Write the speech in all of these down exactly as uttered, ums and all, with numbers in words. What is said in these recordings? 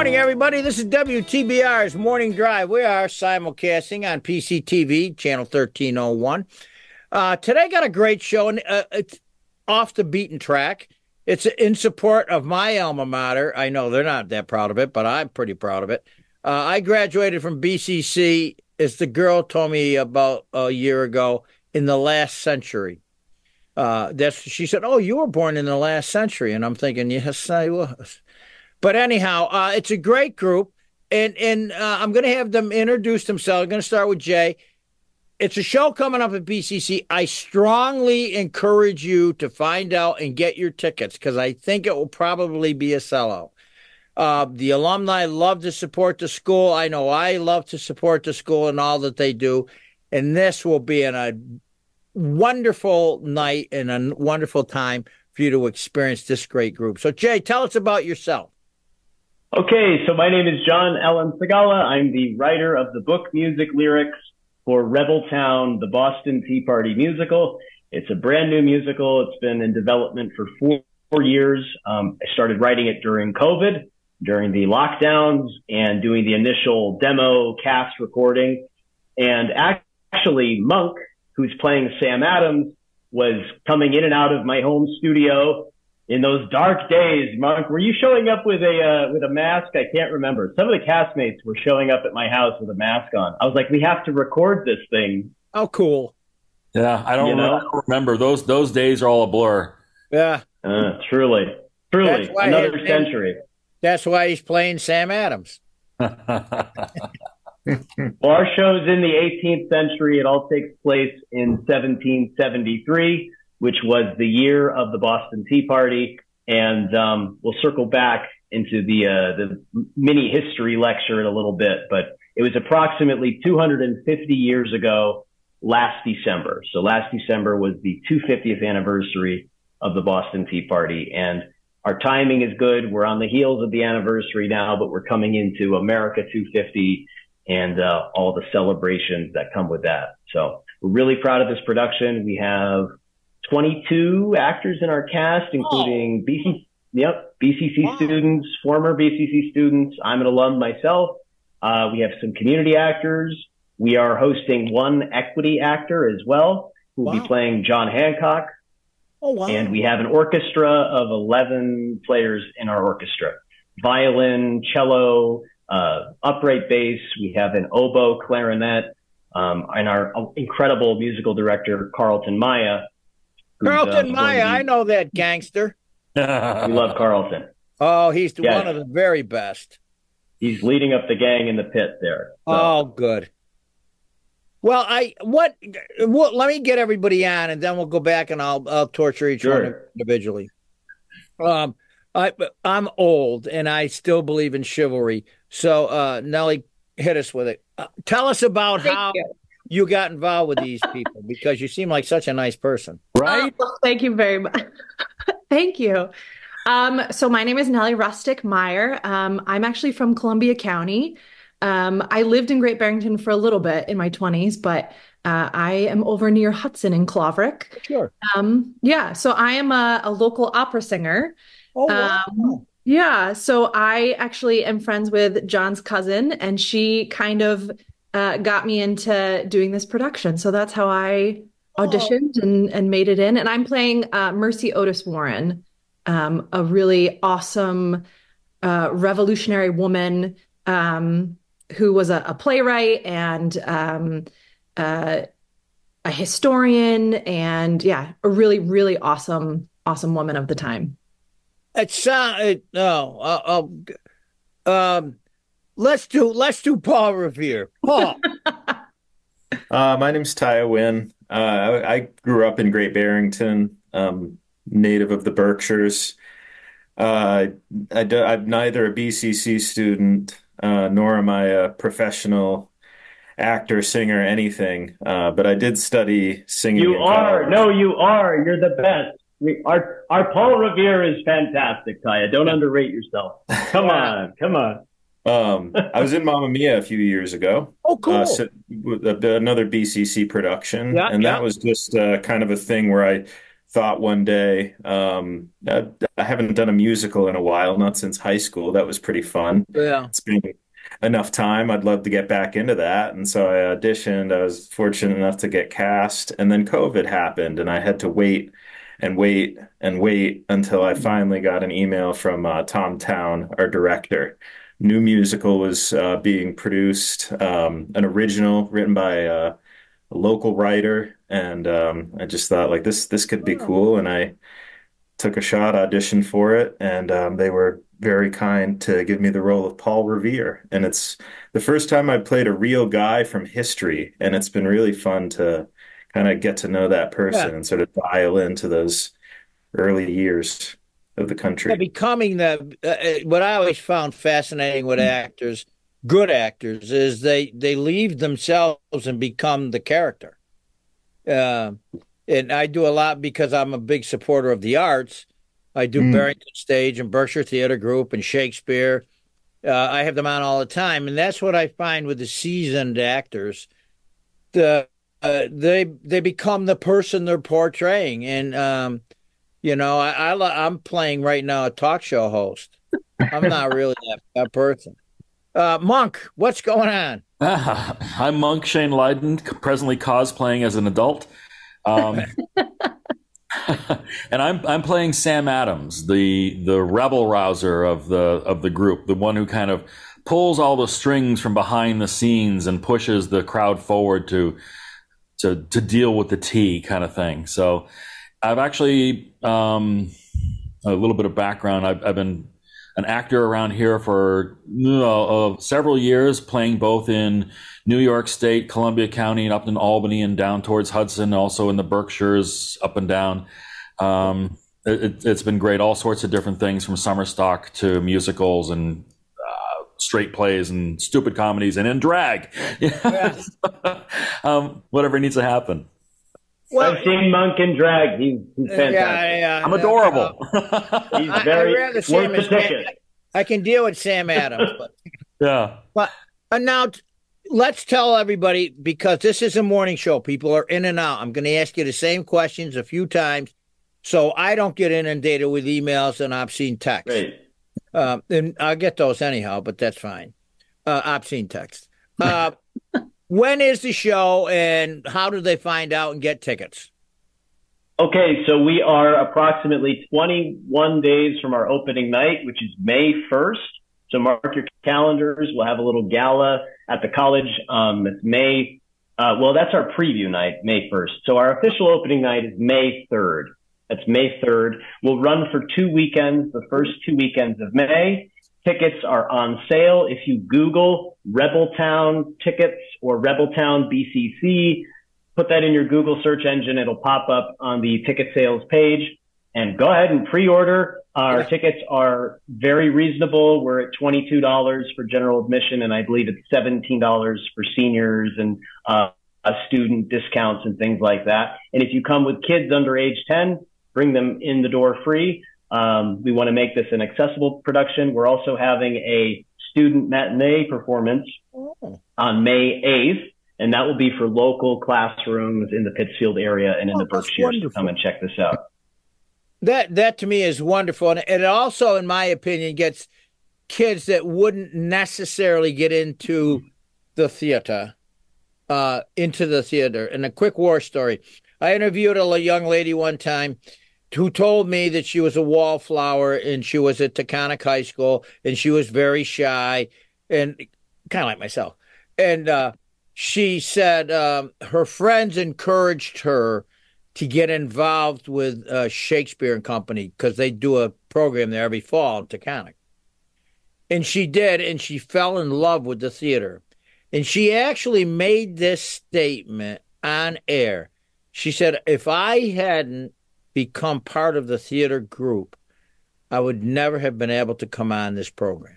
morning, everybody. This is W T B R's Morning Drive. We are simulcasting on P C T V, channel thirteen oh one. Uh, today got a great show, and uh, it's off the beaten track. It's in support of my alma mater. I know they're not that proud of it, but I'm pretty proud of it. Uh, I graduated from B C C, as the girl told me about a year ago, in the last century. Uh, that's she said, "Oh, you were born in the last century," and I'm thinking, yes, I was. But anyhow, uh, it's a great group, and and uh, I'm going to have them introduce themselves. I'm going to start with Jay. It's a show coming up at B C C. I strongly encourage you to find out and get your tickets because I think it will probably be a sellout. Uh, the alumni love to support the school. I know I love to support the school and all that they do, and this will be in a wonderful night and a wonderful time for you to experience this great group. So, Jay, tell us about yourself. Okay, so my name is John Ellen Segala. I'm the writer of the book Music Lyrics for Rebel Town, the Boston Tea Party musical. It's a brand new musical. It's been in development for four, four years. Um, I started writing it during COVID, during the lockdowns, and doing the initial demo cast recording. And actually, Monk, who's playing Sam Adams, was coming in and out of my home studio in those dark days. Monk, were you showing up with a uh, with a mask? I can't remember. Some of the castmates were showing up at my house with a mask on. I was like, we have to record this thing. Oh, cool. Yeah, I don't, You know? I don't remember. Those those days are all a blur. Yeah. Uh, truly. Truly. Another his- century. That's why he's playing Sam Adams. Well, our show's in the eighteenth century. It all takes place in seventeen seventy-three, which was the year of the Boston Tea Party. And um, we'll circle back into the uh, the mini history lecture in a little bit. But it was approximately two hundred fifty years ago last December. So last December was the two hundred fiftieth anniversary of the Boston Tea Party. And our timing is good. We're on the heels of the anniversary now, but we're coming into America two fifty and uh, all the celebrations that come with that. So we're really proud of this production. We have twenty-two actors in our cast, including oh. B C, yep, B C C wow. students, former B C C students. I'm an alum myself. Uh, we have some community actors. We are hosting one equity actor as well, who will wow. be playing John Hancock. Oh, wow. And we have an orchestra of eleven players in our orchestra. Violin, cello, uh, upright bass. We have an oboe, clarinet, um, and our incredible musical director, Carlton Maya. Carlton uh, Maya, I know that gangster. We love Carlton. Oh, he's yes. one of the very best. He's leading up the gang in the pit there. So. Oh, good. Well, I what, what? Let me get everybody on, and then we'll go back and I'll I'll torture each sure. one individually. Um, I I'm old and I still believe in chivalry. So, uh, Nellie, hit us with it. Uh, tell us about Thank how you. you got involved with these people because you seem like such a nice person, right? Oh, well, thank you very much. Thank you. Um, so my name is Nellie Rustic Meyer. Um, I'm actually from Columbia County. Um, I lived in Great Barrington for a little bit in my twenties, but uh, I am over near Hudson in Claverick. Sure. Um, yeah, so I am a, a local opera singer. Oh, wow. Um, yeah, so I actually am friends with John's cousin, and she kind of uh, got me into doing this production. So that's how I auditioned oh. and, and made it in. And I'm playing uh, Mercy Otis Warren, um, a really awesome, uh, revolutionary woman um, who was a, a playwright and um, uh, a historian, and yeah, a really, really awesome, awesome woman of the time. It's uh, it, no, uh, uh, um, let's do let's do Paul Revere. Paul. uh, my name's Taya Wynn. Uh, I, I grew up in Great Barrington, um, native of the Berkshires. Uh, I, I, I'm neither a B C C student uh, nor am I a professional actor, singer, anything. Uh, but I did study singing. You in are. college. No, you are. You're the best. We, our our Paul Revere is fantastic, Taya. Don't underrate yourself. Come on, come on. Um, I was in Mamma Mia a few years ago. Oh, cool. Uh, so, another B C C production. Yeah, and yeah. that was just uh, kind of a thing where I thought one day, um, I, I haven't done a musical in a while, not since high school. That was pretty fun. Yeah. It's been enough time. I'd love to get back into that. And so I auditioned. I was fortunate enough to get cast. And then COVID happened, and I had to wait and wait and wait until I finally got an email from uh, Tom Town, our director. New musical was uh, being produced, um, an original written by uh, a local writer. And um, I just thought, like, this this could be cool. And I took a shot, auditioned for it, and um, they were very kind to give me the role of Paul Revere. And it's the first time I played a real guy from history, and it's been really fun to kind of get to know that person Yeah. and sort of dial into those early years of the Yeah, country. becoming the uh, uh, what I always found fascinating with actors, good actors, is they they leave themselves and become the character. Uh, and I do a lot because I'm a big supporter of the arts. I do Mm. Barrington Stage and Berkshire Theater Group and Shakespeare. Uh, I have them on all the time, and that's what I find with the seasoned actors. The uh, they they become the person they're portraying, and um, you know, I, I li- I'm playing right now a talk show host. I'm not really that, that person. Uh, Monk, what's going on? Ah, I'm Monk Shane Leiden, presently cosplaying as an adult. Um, and I'm I'm playing Sam Adams, the the rebel rouser of the of the group, the one who kind of pulls all the strings from behind the scenes and pushes the crowd forward to to to deal with the tea kind of thing. So I've actually um, a little bit of background. I've, I've been an actor around here for you know, uh, several years, playing both in New York State, Columbia County, and up in Albany and down towards Hudson, also in the Berkshires, up and down. Um, it, it's been great, all sorts of different things from summer stock to musicals and uh, straight plays and stupid comedies and in drag. Yeah. um, whatever needs to happen. Well, I've seen Monk in drag. He's, he's yeah, fantastic. yeah, I'm yeah. adorable. He's I- I very rather see worth him the as Sam- ticket. I can deal with Sam Adams, but Yeah. But uh, now t- let's tell everybody, because this is a morning show. People are in and out. I'm going to ask you the same questions a few times so I don't get inundated with emails and obscene texts. Great. Uh, and I'll get those anyhow, but that's fine. Uh, obscene text. Uh, when is the show and how do they find out and get tickets? Okay, so we are approximately twenty-one days from our opening night, which is May first. So mark your calendars. We'll have a little gala at the college. Um, it's May, uh, well, that's our preview night, May first. So our official opening night is May third. That's May third. We'll run for two weekends, the first two weekends of May. Tickets are on sale. If you Google Rebeltown tickets or Rebeltown B C C, put that in your Google search engine. It'll pop up on the ticket sales page, and go ahead and pre-order. Our Yeah. tickets are very reasonable. We're at twenty-two dollars for general admission, and I believe it's seventeen dollars for seniors and uh, student discounts and things like that. And if you come with kids under age ten, bring them in the door free. Um, we want to make this an accessible production. We're also having a student matinee performance Oh, on May eighth. And that will be for local classrooms in the Pittsfield area and in Oh, the that's Berkshires to wonderful. come and check this out. That that to me is wonderful, and it also, in my opinion, gets kids that wouldn't necessarily get into the theater, uh, into the theater. And a quick war story: I interviewed a young lady one time who told me that she was a wallflower and she was at Taconic High School and she was very shy and kind of like myself. And uh, she said um, her friends encouraged her to get involved with uh, Shakespeare and Company because they do a program there every fall in Taconic. And she did, and she fell in love with the theater. And she actually made this statement on air. She said, if I hadn't become part of the theater group, I would never have been able to come on this program.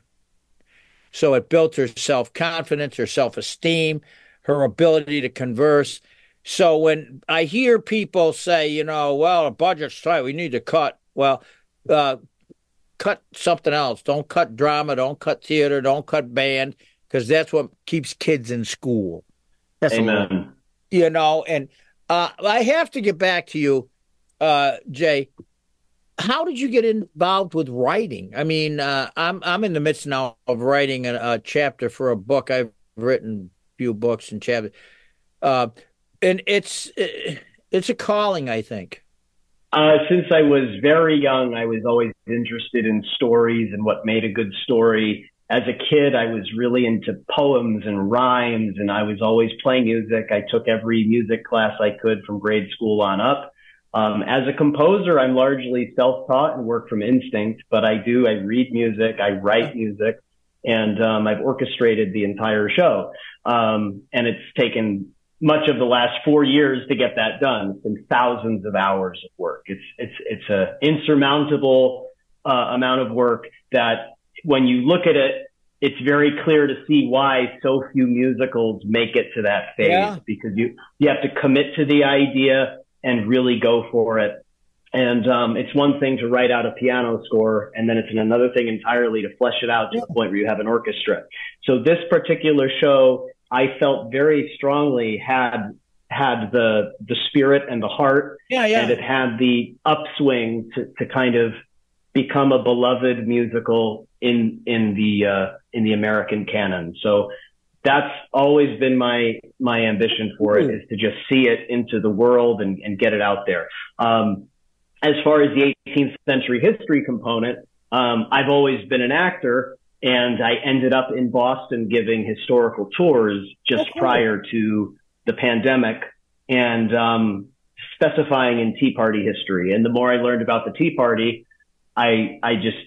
So it built her self-confidence, her self-esteem, her ability to converse. So when I hear people say, you know, well, the budget's tight, we need to cut. Well, uh, cut something else. Don't cut drama. Don't cut theater. Don't cut band, because that's what keeps kids in school. That's a little- Amen. you know, and uh, I have to get back to you. uh, Jay, how did you get involved with writing? I mean, uh, I'm I'm in the midst now of writing a, a chapter for a book. I've written a few books and chapters, uh, and it's it's a calling, I think. Uh, since I was very young, I was always interested in stories and what made a good story. As a kid, I was really into poems and rhymes, and I was always playing music. I took every music class I could from grade school on up. Um, as a composer, I'm largely self-taught and work from instinct, but I do, I read music, I write music, and um, I've orchestrated the entire show. Um, and it's taken much of the last four years to get that done. It's been thousands of hours of work. It's, it's, it's a insurmountable uh, amount of work that when you look at it, it's very clear to see why so few musicals make it to that phase, yeah. because you, you have to commit to the idea and really go for it. And um, it's one thing to write out a piano score, and then it's another thing entirely to flesh it out to yeah. the point where you have an orchestra. So this particular show, I felt very strongly had had the the spirit and the heart, yeah, yeah. and it had the upswing to, to kind of become a beloved musical in in the uh, in the American canon. So that's always been my my ambition for it, is to just see it into the world and, and get it out there. Um, as far as the eighteenth century history component, um, I've always been an actor. And I ended up in Boston giving historical tours just okay. prior to the pandemic, and um, specifying in Tea Party history. And the more I learned about the Tea Party, I I just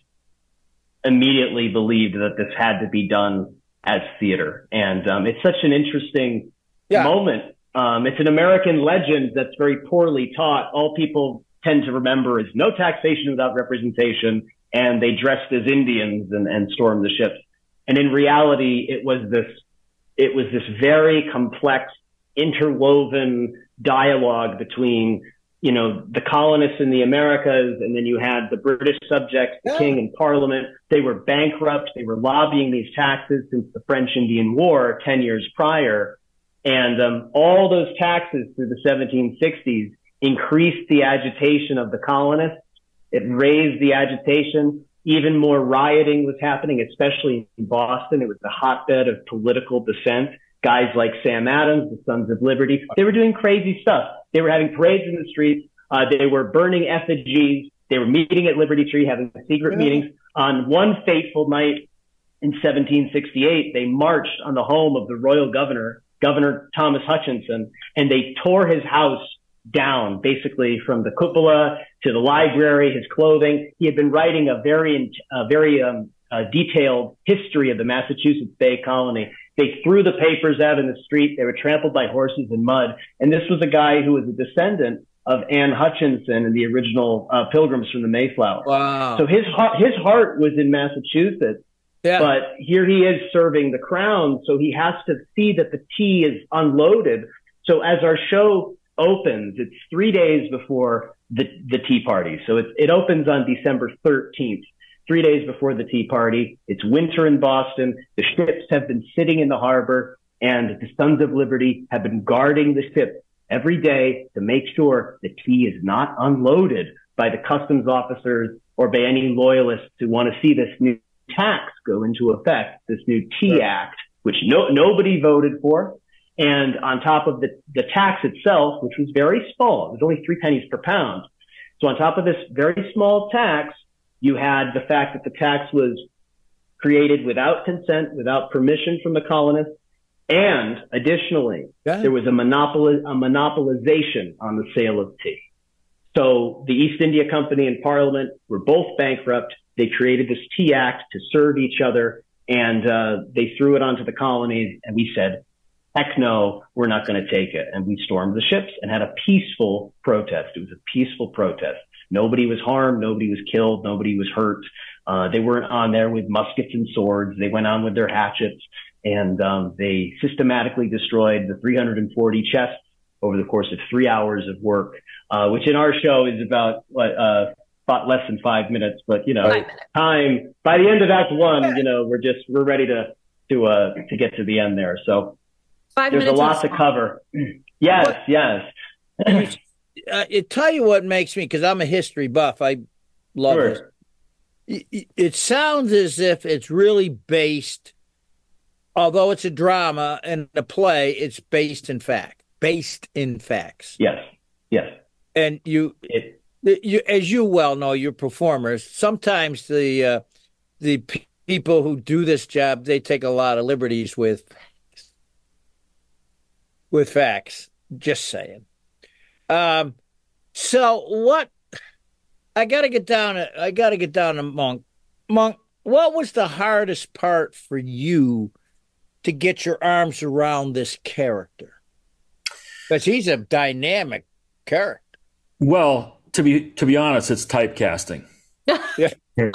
immediately believed that this had to be done as theater. And um, it's such an interesting yeah. moment. Um, it's an American legend that's very poorly taught. All people tend to remember is no taxation without representation, and they dressed as Indians and, and stormed the ships. And in reality, it was this, it was this very complex, interwoven dialogue between, you know, the colonists in the Americas, and then you had the British subjects, the yeah. king and parliament. They were bankrupt. They were lobbying these taxes since the French Indian War ten years prior. And um, all those taxes through the seventeen sixties increased the agitation of the colonists. It raised the agitation. Even more rioting was happening, especially in Boston. It was the hotbed of political dissent. Guys like Sam Adams, the Sons of Liberty, they were doing crazy stuff. They were having parades in the streets. Uh, they were burning effigies. They were meeting at Liberty Tree, having secret yeah. meetings. On one fateful night in seventeen sixty-eight, they marched on the home of the royal governor, Governor Thomas Hutchinson, and they tore his house down, basically from the cupola to the library, his clothing. He had been writing a very, a very um, uh, detailed history of the Massachusetts Bay Colony. They threw the papers out in the street. They were trampled by horses and mud. And this was a guy who was a descendant of Anne Hutchinson and the original uh, Pilgrims from the Mayflower. Wow. So his heart, his heart was in Massachusetts. Yeah. But here he is serving the crown, so he has to see that the tea is unloaded. So as our show opens, it's three days before the, the Tea Party. So it, it opens on December thirteenth, three days before the Tea Party. It's winter in Boston. The ships have been sitting in the harbor, and the Sons of Liberty have been guarding the ship every day to make sure the tea is not unloaded by the customs officers or by any loyalists who want to see this new tax go into effect, this new Tea right. Act, which no, nobody voted for. And on top of the, the tax itself, which was very small, it was only three pennies per pound. So on top of this very small tax, you had the fact that the tax was created without consent, without permission from the colonists. And additionally, there was a, monopoli- a monopolization on the sale of tea. So the East India Company and Parliament were both bankrupt. They created this Tea Act to serve each other, and uh, they threw it onto the colonies, and we said, heck no, we're not going to take it. And we stormed the ships and had a peaceful protest. It was a peaceful protest. Nobody was harmed. Nobody was killed. Nobody was hurt. Uh, they weren't on there with muskets and swords. They went on with their hatchets, and um, they systematically destroyed the three hundred forty chests over the course of three hours of work, uh, which in our show is about what, uh, about less than five minutes. But, you know, time, by the end of Act One, you know, we're just, we're ready to, to, uh, to get to the end there. So, Five There's minutes a lot to cover. Yes, what, yes. you, uh, it tell you what makes me, because I'm a history buff. I love Sure. this. It, it sounds as if it's really based, although it's a drama and a play, it's based in fact, based in facts. Yes. Yes. And you, It, you, as you well know, you're performers. Sometimes the uh, the p- people who do this job, they take a lot of liberties with with facts. Just saying. Um, so what? I got to get down. To, I got to get down to Monk. Monk, what was the hardest part for you to get your arms around this character? Because he's a dynamic character. Well, to be to be honest, it's typecasting. Yeah.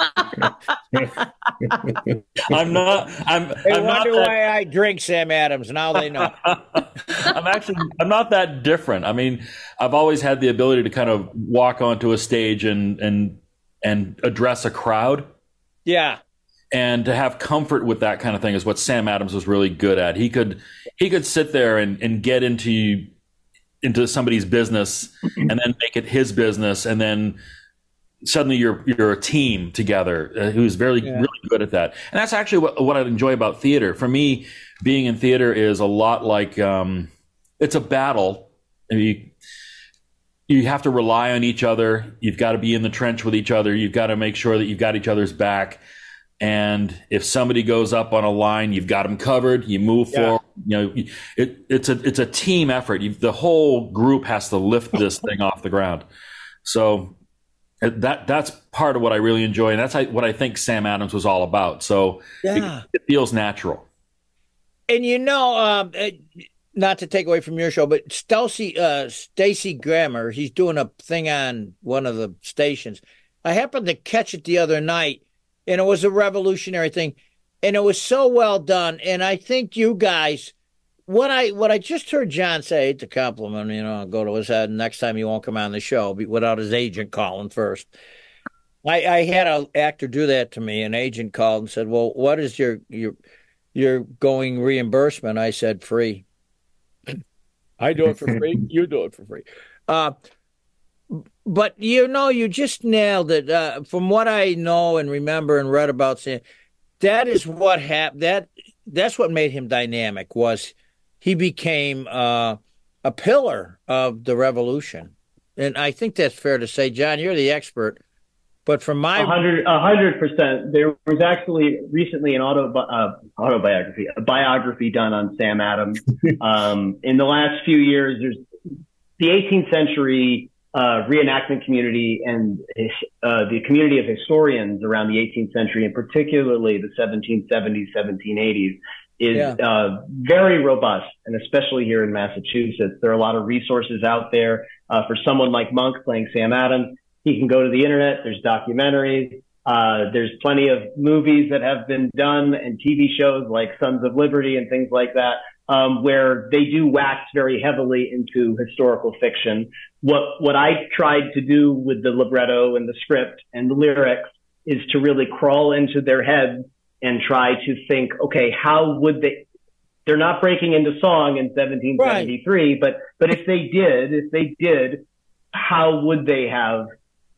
I'm not. I'm. They I'm not wonder that, why I drink Sam Adams. Now they know. I'm actually. I'm not that different. I mean, I've always had the ability to kind of walk onto a stage and and and address a crowd. Yeah. And to have comfort with that kind of thing is what Sam Adams was really good at. He could he could sit there and, and get into into somebody's business and then make it his business, and then suddenly you're you're a team together uh, who's very Yeah. really good at that. And that's actually what what I enjoy about theater. For me, being in theater is a lot like um, it's a battle. You, you have to rely on each other. You've got to be in the trench with each other. You've got to make sure that you've got each other's back. And if somebody goes up on a line, you've got them covered. You move Yeah. forward. You know, it, it's a it's a team effort. You, the whole group has to lift this thing off the ground. So that that's part of what I really enjoy, and that's what I think Sam Adams was all about. So Yeah. it, it feels natural. And you know, um, uh, not to take away from your show, but Stacey uh, Stacey Grammer, he's doing a thing on one of the stations. I happened to catch it the other night, and it was a revolutionary thing, and it was so well done. And I think you guys, what I what I just heard John say, to compliment, you know, go to his head. Next time he won't come on the show without his agent calling first. I, I had an actor do that to me. An agent called and said, "Well, what is your your your going reimbursement?" I said, "Free." I do it for free. You do it for free. Uh, but you know, you just nailed it. Uh, from what I know and remember and read about Sam, that is what happened. That that's what made him dynamic. Was he became uh, a pillar of the revolution, and I think that's fair to say. John, you're the expert. But from my A hundred, a hundred percent. There was actually recently an auto uh, autobiography, a biography done on Sam Adams. um, in the last few years, there's the eighteenth century uh, reenactment community and uh, the community of historians around the eighteenth century, and particularly the seventeen seventies, seventeen eighties, is Yeah. uh, very robust, and especially here in Massachusetts, there are a lot of resources out there uh, for someone like Monk playing Sam Adams. He can go to the internet. There's documentaries. Uh, there's plenty of movies that have been done and T V shows like Sons of Liberty and things like that, um, where they do wax very heavily into historical fiction. What, what I tried to do with the libretto and the script and the lyrics is to really crawl into their heads and try to think, okay, how would they, they're not breaking into song in seventeen seventy-three, right. but, but if they did, if they did, how would they have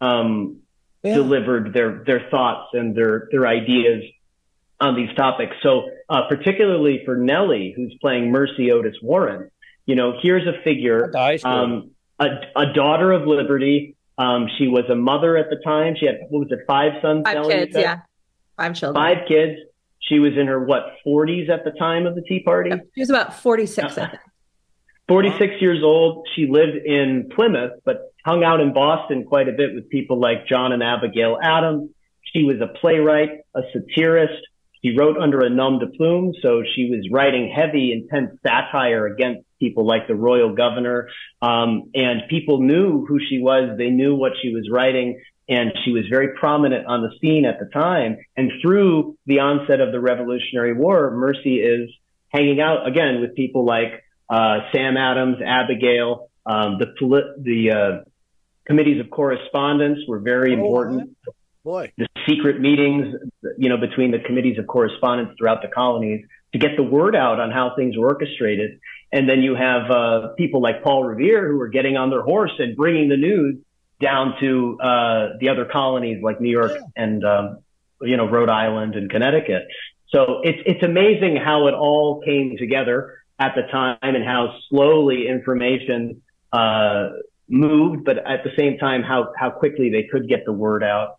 um, yeah. delivered their, their thoughts and their, their ideas on these topics. So, uh, particularly for Nellie, who's playing Mercy Otis Warren, you know, here's a figure, um, a, a daughter of liberty. Um, she was a mother at the time. She had, what was it, five sons? Five Nellie, kids, yeah. Five children. Five kids. She was in her, what, forties at the time of the Tea Party? She was about forty-six, I think. forty-six years old. She lived in Plymouth, but hung out in Boston quite a bit with people like John and Abigail Adams. She was a playwright, a satirist. She wrote under a nom de plume, so she was writing heavy, intense satire against people like the royal governor. Um, and people knew who she was. They knew what she was writing, and she was very prominent on the scene at the time. And through the onset of the Revolutionary War, Mercy is hanging out again with people like uh, Sam Adams, Abigail. Um, the the uh, committees of correspondence were very oh, important. Boy. The secret meetings, you know, between the committees of correspondence throughout the colonies to get the word out on how things were orchestrated. And then you have uh, people like Paul Revere who are getting on their horse and bringing the news down to uh, the other colonies like New York and, um, you know, Rhode Island and Connecticut. So it's, it's amazing how it all came together at the time and how slowly information uh, moved, but at the same time, how, how quickly they could get the word out.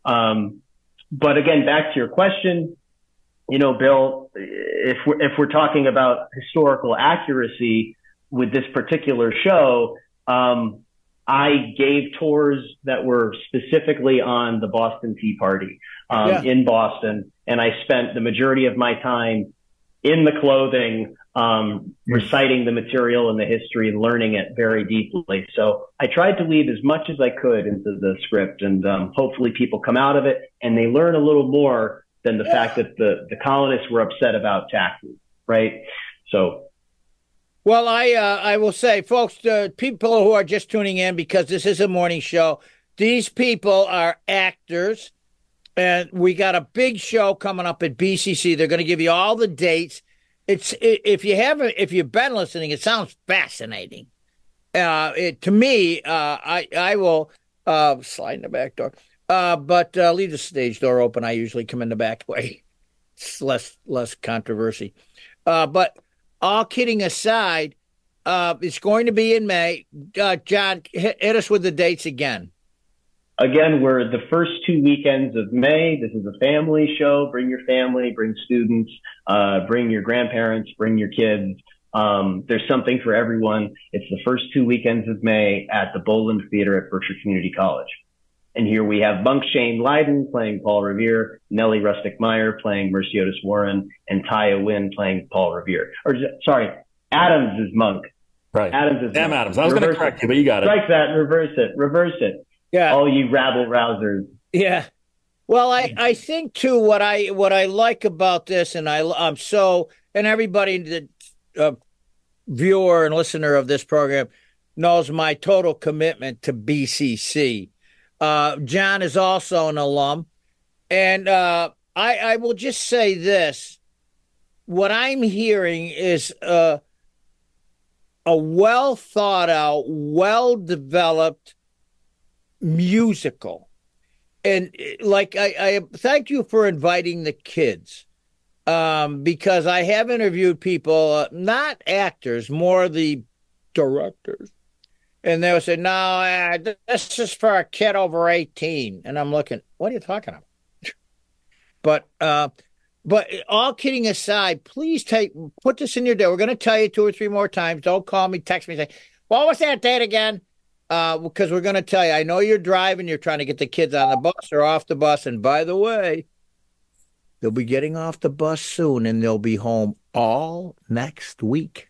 Um, but again, back to your question, you know, Bill, if we're, if we're talking about historical accuracy with this particular show, um, I gave tours that were specifically on the Boston Tea Party um, yeah. in Boston, and I spent the majority of my time in the clothing, um, reciting the material and the history, learning it very deeply. So I tried to weave as much as I could into the script, and um, hopefully people come out of it and they learn a little more than the yeah. fact that the, the colonists were upset about taxes, right? So. Well, I uh, I will say, folks, uh, people who are just tuning in because this is a morning show, these people are actors, and we got a big show coming up at B C C. They're going to give you all the dates. It's if you haven't, if you've been listening, it sounds fascinating. Uh, it, to me, uh, I I will uh, slide in the back door, uh, but uh, leave the stage door open. I usually come in the back way. It's less less controversy, uh, but. All kidding aside, uh, it's going to be in May. Uh, John, hit, hit us with the dates again. Again, we're the first two weekends of May. This is a family show. Bring your family, bring students, uh, bring your grandparents, bring your kids. Um, there's something for everyone. It's the first two weekends of May at the Boland Theater at Berkshire Community College. And here we have Monk Shane Leiden playing Paul Revere, Nellie Rustic Meyer playing Mercy Otis Warren, and Taya Wynn playing Paul Revere. Or sorry, Adams is Monk. Right. Adams is Damn Monk. Adams. I was going to correct you, but you got it. Strike that, reverse it, reverse it. Yeah. All you rabble rousers. Yeah. Well, I, I think too what I what I like about this, and I I'm so and everybody that uh, viewer and listener of this program knows my total commitment to B C C. Uh, John is also an alum. And uh, I, I will just say this. What I'm hearing is uh, a well thought out, well developed musical. And like, I, I thank you for inviting the kids um, because I have interviewed people, uh, not actors, more the directors. And they would say, no, uh, this is for a kid over eighteen. And I'm looking, what are you talking about? but uh, but all kidding aside, please take put this in your day. We're going to tell you two or three more times. Don't call me, text me, say, what was that date again? Uh, because we're going to tell you. I know you're driving. You're trying to get the kids on the bus or off the bus. And by the way, they'll be getting off the bus soon, and they'll be home all next week.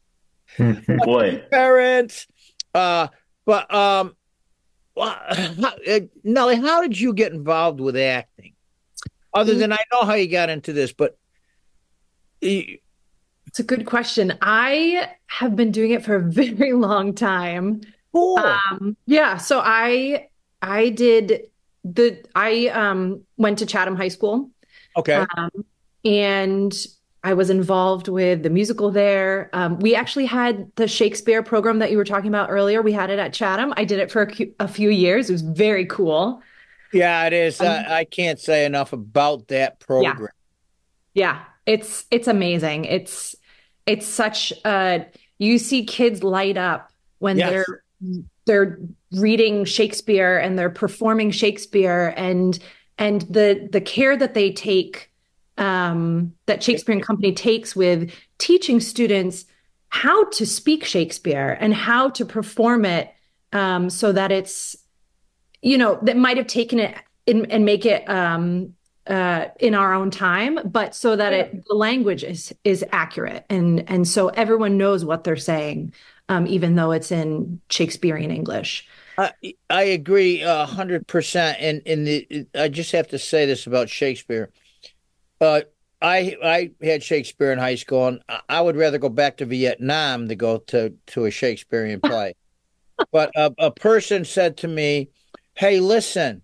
Boy. Parents. Uh, but, um, well, how, uh, Nellie, how did you get involved with acting? Other than I know how you got into this, but. You... It's a good question. I have been doing it for a very long time. Cool. Um, yeah. So I, I did the, I, um, went to Chatham High School. Okay. Um, and I was involved with the musical there. Um, we actually had the Shakespeare program that you were talking about earlier. We had it at Chatham. I did it for a, a few years. It was very cool. Yeah, it is. Um, uh, I can't say enough about that program. Yeah. yeah, it's it's amazing. It's it's such a you see kids light up when yes. they're they're reading Shakespeare and they're performing Shakespeare and and the the care that they take. Um, that Shakespeare and Company takes with teaching students how to speak Shakespeare and how to perform it um, so that it's, you know, that might have taken it in, and make it um, uh, in our own time, but so that it, the language is is accurate. And, and so everyone knows what they're saying, um, even though it's in Shakespearean English. I, I agree a hundred percent. And, and the, I just have to say this about Shakespeare. Uh, I I had Shakespeare in high school, and I would rather go back to Vietnam to go to, to a Shakespearean play. But a, a person said to me, hey, listen,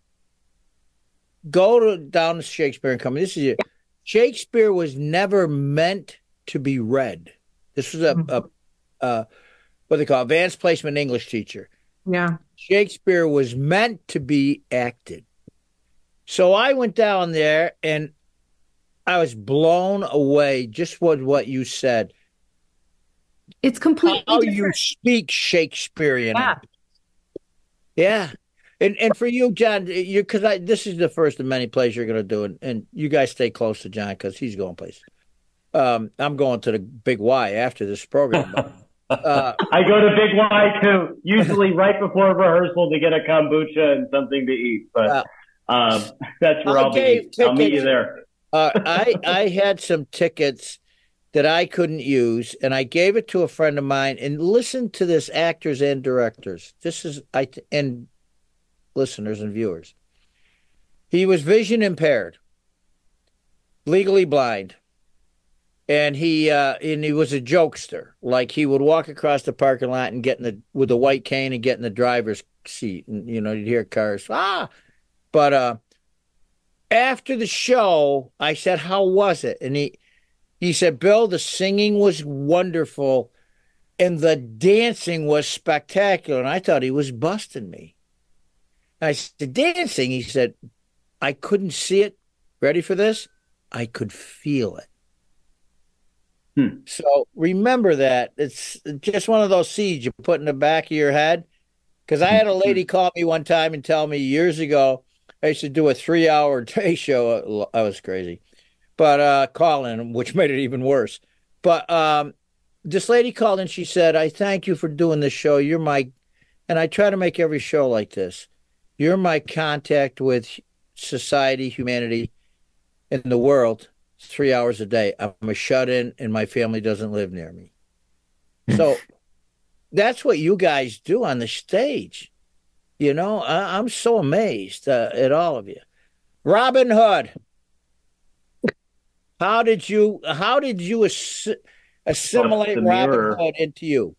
go to down to Shakespeare and Company. This is it. Shakespeare was never meant to be read. This was a, a uh, what they call advanced placement English teacher. Yeah. Shakespeare was meant to be acted. So I went down there and I was blown away just with what you said. It's completely How different. you speak Shakespearean. Yeah. Yeah. And and for you, John, you because I this is the first of many plays you're going to do, and, and you guys stay close to John because he's going places. Um, I'm going to the Big Y after this program. uh, I go to Big Y too, usually right before rehearsal to get a kombucha and something to eat. But uh, um, that's where I I'll gave be. I'll meet you tickets. there. uh, I I had some tickets that I couldn't use, and I gave it to a friend of mine. And listen to this, actors and directors. This is I and listeners and viewers. He was vision impaired, legally blind, and he uh, and he was a jokester. Like he would walk across the parking lot and get in the with a white cane and get in the driver's seat, and you know you'd hear cars ah. But uh, after the show, I said, "How was it?" And he he said, "Bill, the singing was wonderful, and the dancing was spectacular." And I thought he was busting me. I said, dancing? He said, I couldn't see it. Ready for this? I could feel it. Hmm. So remember that. It's just one of those seeds you put in the back of your head. Because I had a lady call me one time and tell me years ago, I used to do a three-hour day show. I was crazy. But uh, calling, which made it even worse. But um, this lady called and she said, I thank you for doing this show. You're my, and I try to make every show like this. You're my contact with society, humanity, and the world three hours a day. I'm a shut-in, and my family doesn't live near me. So that's what you guys do on the stage. You know, I, I'm so amazed uh, at all of you. Robin Hood, how did you how did you ass- assimilate Robin Hood into you?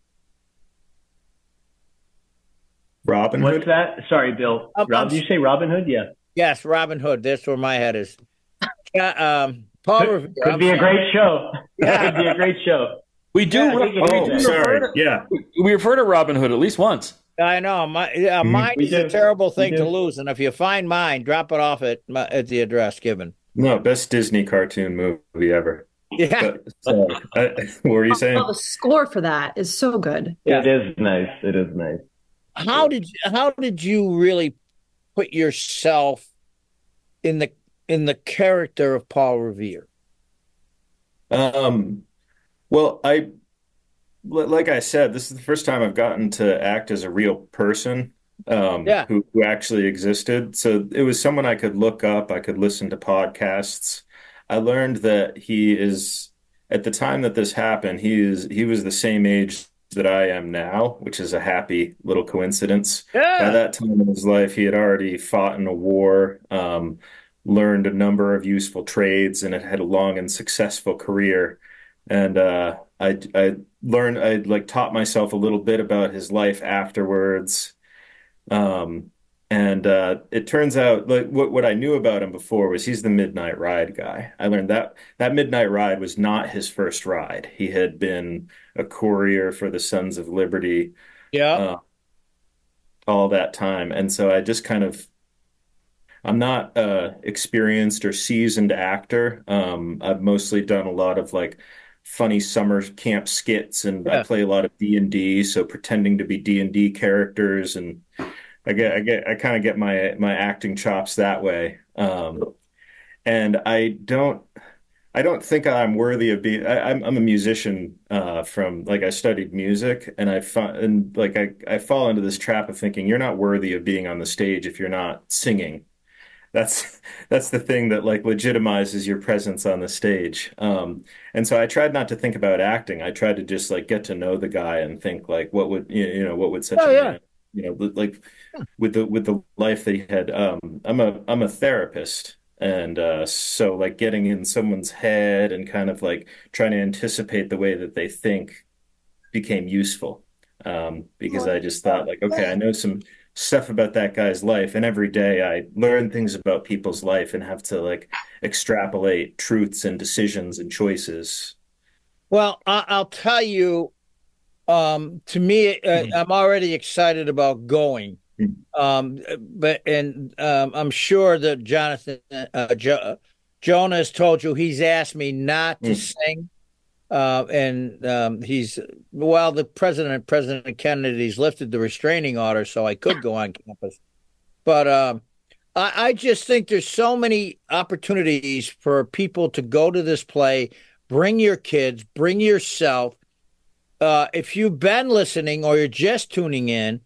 Robin What's Hood? that? Sorry, Bill. Um, Rob, did you say Robin Hood? Yeah. Yes, Robin Hood. That's where my head is. Yeah, um, Paul Could, Revere. could I'm be sorry. a great show. Yeah. Could be a great show. We do. Yeah, re- we can we do do that. refer Sorry. to, Yeah. we refer to Robin Hood at least once. I know. My, yeah, mine We is a do. terrible We thing to do. lose, and if you find mine, drop it off at my, at the address given. No, best Disney cartoon movie ever. Yeah. But, sorry. I, what were you saying? Oh, the score for that is so good. Yeah. It is nice. It is nice. How did how did you really put yourself in the in the character of Paul Revere? Um, well, I, li- like I said, this is the first time I've gotten to act as a real person, um, Yeah. who, who actually existed. So it was someone I could look up, I could listen to podcasts. I learned that he is, at the time that this happened, he is he was the same age that I am now, which is a happy little coincidence. By Yeah. that time in his life, he had already fought in a war, um, learned a number of useful trades, and had had a long and successful career. And uh, I, I learned, I like taught myself a little bit about his life afterwards. Um, and uh, it turns out, like what what I knew about him before was he's the Midnight Ride guy. I learned that that Midnight Ride was not his first ride. He had been a courier for the Sons of Liberty Yeah. uh, all that time, and so I just kind of I'm not a experienced or seasoned actor. Um, I've mostly done a lot of like funny summer camp skits, and I Yeah. play a lot of D and D, so pretending to be D and D characters, and I get I get I kind of get my my acting chops that way. Um, and I don't I don't think I'm worthy of being. I, I'm I'm a musician uh, from like I studied music, and I find and like I I fall into this trap of thinking you're not worthy of being on the stage if you're not singing. That's that's the thing that like legitimizes your presence on the stage. Um, and so I tried not to think about acting. I tried to just like get to know the guy and think like what would you you know what would such Oh, a yeah. man, you know, like with the with the life that he had. Um, I'm a I'm a therapist. And uh, so like getting in someone's head and kind of like trying to anticipate the way that they think became useful. Um, because I just thought like, okay, I know some stuff about that guy's life, and every day I learn things about people's life and have to like extrapolate truths and decisions and choices. Well, I- I'll tell you, Um, to me, uh, I'm already excited about going. Um, but and um, I'm sure that Jonathan uh, jo- Jonah has told you he's asked me not to Mm. sing. Uh, and um, he's well, the president, President Kennedy's lifted the restraining order, so I could go on campus. But um, I, I just think there's so many opportunities for people to go to this play. Bring your kids, bring yourself. Uh, if you've been listening or you're just tuning in,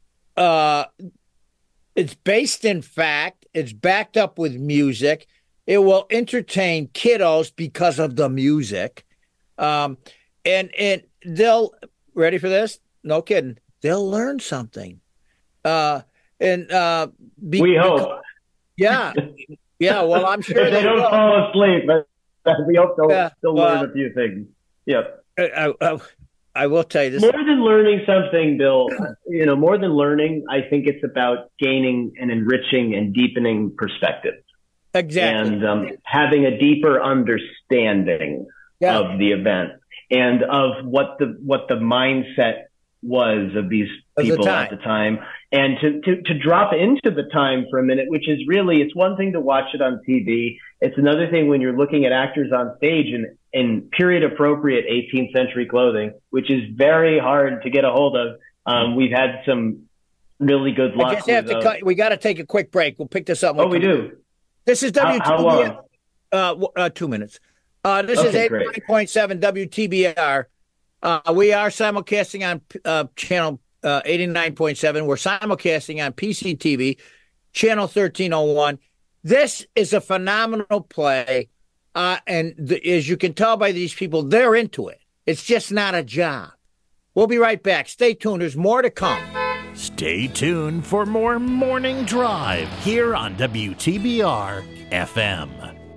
uh, it's based in fact. It's backed up with music. It will entertain kiddos because of the music. Um, and and they'll ready for this? No kidding. They'll learn something. Uh, and uh, be, We hope. because, yeah, yeah. Well, I'm sure If they don't will. fall asleep, but we hope they'll, Yeah, they'll well, learn a few things. Yep. I, I, I will tell you this. More than learning something, Bill, you know, more than learning, I think it's about gaining and enriching and deepening perspective. Exactly. And um, having a deeper understanding Yeah. of the event and of what the what the mindset was of these Of the people time. at the time, and to, to to drop into the time for a minute, which is really, it's one thing to watch it on T V. It's another thing when you're looking at actors on stage in in period appropriate eighteenth century clothing, which is very hard to get a hold of. Um, we've had some really good luck. I just have with, to uh, cut. We got to take a quick break. We'll pick this up. when Oh, we come- do. This is How, W T B R. how long? Uh, w- uh, two minutes. Uh, this is Okay, great. eighty-nine point seven W T B R. Uh, we are simulcasting on uh, channel uh, eighty-nine point seven. We're simulcasting on P C T V, channel thirteen oh one. This is a phenomenal play. Uh, and the, as you can tell by these people, they're into it. It's just not a job. We'll be right back. Stay tuned. There's more to come. Stay tuned for more Morning Drive here on W T B R F M.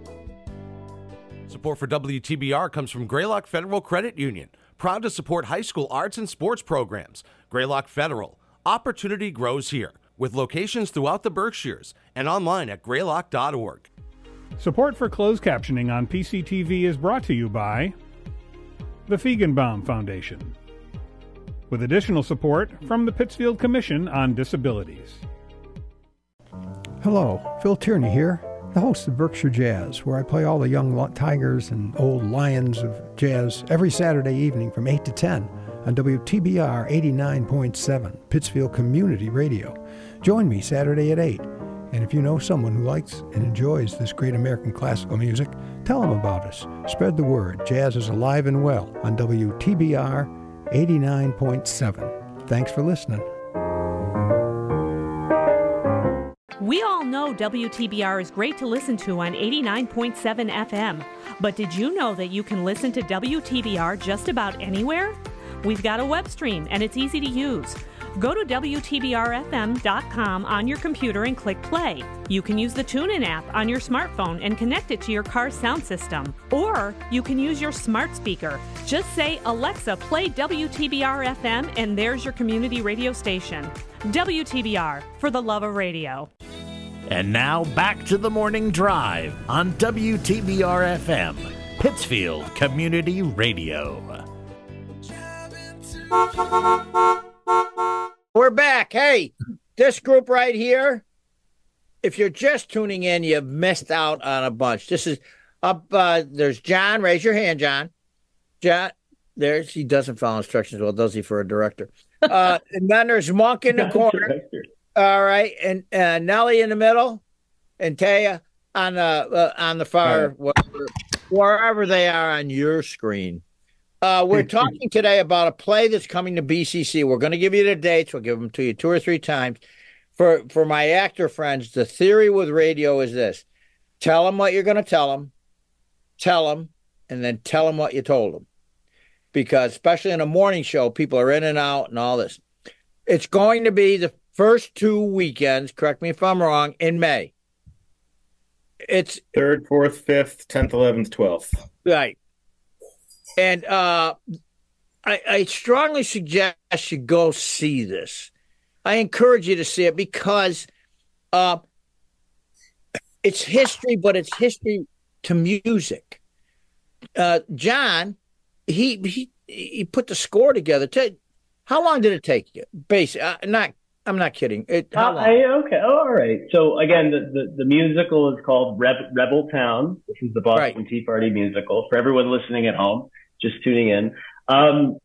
Support for W T B R comes from Greylock Federal Credit Union, proud to support high school arts and sports programs. Greylock Federal, opportunity grows here, with locations throughout the Berkshires and online at greylock dot org. Support for closed captioning on P C T V is brought to you by the Feigenbaum Foundation, with additional support from the Pittsfield Commission on Disabilities. Hello, Phil Tierney here, the host of Berkshire Jazz, where I play all the young lo- tigers and old lions of jazz every Saturday evening from eight to ten on W T B R eighty-nine point seven, Pittsfield Community Radio. Join me Saturday at eight. And if you know someone who likes and enjoys this great American classical music, tell them about us. Spread the word. Jazz is alive and well on W T B R eighty-nine point seven. Thanks for listening. We all know W T B R is great to listen to on eighty-nine point seven F M. But did you know that you can listen to W T B R just about anywhere? We've got a web stream and it's easy to use. Go to W T B R F M dot com on your computer and click play. You can use the TuneIn app on your smartphone and connect it to your car's sound system. Or you can use your smart speaker. Just say, Alexa, play W T B R F M, and there's your community radio station. W T B R, for the love of radio. And now back to the Morning Drive on W T B R F M, Pittsfield Community Radio. We're back. Hey, this group right here, if you're just tuning in, you've missed out on a bunch. This is up. Uh, there's John. Raise your hand, John. John, there's, he doesn't follow instructions well, does he, for a director? Uh, and then there's Monk in the corner. All right. And uh, Nellie in the middle, and Taya on the, uh, on the far, wherever, wherever they are on your screen. Uh, we're talking today about a play that's coming to B C C. We're going to give you the dates. We'll give them to you two or three times. For for my actor friends, the theory with radio is this. Tell them what you're going to tell them. Tell them, and then tell them what you told them. Because especially in a morning show, people are in and out and all this. It's going to be the first two weekends, correct me if I'm wrong, in May. It's Third, fourth, fifth, tenth, eleventh, twelfth. right. And uh, I, I strongly suggest you go see this. I encourage you to see it because uh, it's history, but it's history to music. Uh, John, he he you put the score together. How long did it take you? Basically, uh, not. I'm not kidding. It, how long? Uh, I, okay. Oh, all right. So again, the, the, the musical is called Re- Rebel Town. This is the Boston right. Tea Party musical. For everyone listening at home, just tuning in. Um,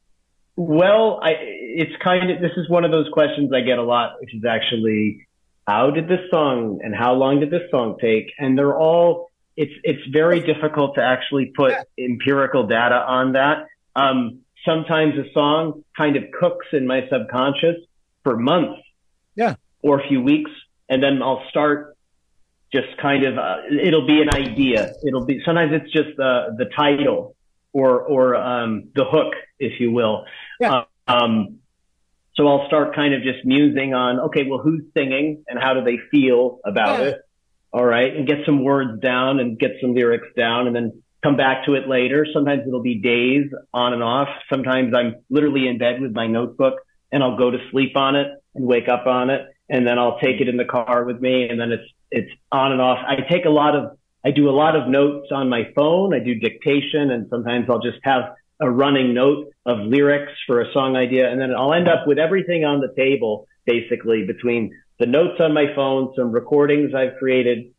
well, I, it's kind of, this is one of those questions I get a lot, which is actually, how did this song and how long did this song take? And they're all, it's, it's very difficult to actually put empirical data on that. Um, sometimes a song kind of cooks in my subconscious for months, yeah, or a few weeks, and then I'll start just kind of. Uh, it'll be an idea. It'll be sometimes it's just uh, the title or or um, the hook, if you will. Yeah. Uh, um, so I'll start kind of just musing on, okay, well, who's singing and how do they feel about yeah. it? All right, and get some words down and get some lyrics down, and then come back to it later. Sometimes it'll be days on and off. Sometimes I'm literally in bed with my notebook, and I'll go to sleep on it and wake up on it. And then I'll take it in the car with me. And then it's, it's on and off. I take a lot of, I do a lot of notes on my phone. I do dictation, and sometimes I'll just have a running note of lyrics for a song idea. And then I'll end up with everything on the table, basically, between the notes on my phone, some recordings I've created,